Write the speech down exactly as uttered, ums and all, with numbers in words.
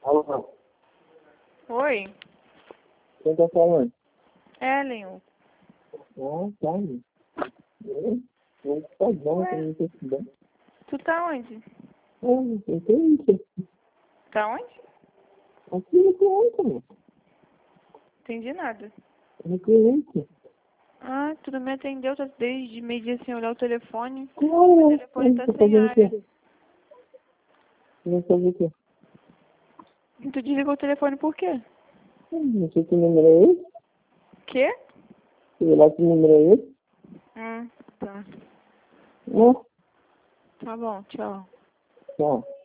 Alô, Oi, quem tá falando? Ellen. Ah, tá. Eu? Eu tá bom, Ué? tem necessidade. Tu tá onde? Ah, eu tenho isso. Tá onde? Aqui no cliente, né? Entendi nada. No cliente. Ah, tu não me atendeu, tá desde meio dia sem olhar o telefone. O Claro, telefone eu tá tô sem fazendo o área. quê? Eu vou fazer o quê? E tu desligou o telefone por quê? Hum, Não sei que número é esse. Quê? Sei lá que número é esse. Hum, tá. Né? Tá bom, tchau. Tchau.